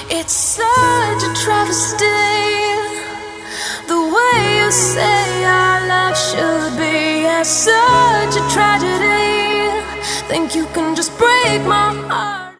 It's such a travesty, the way you say our love should be. It's such a tragedy. Think you can just break my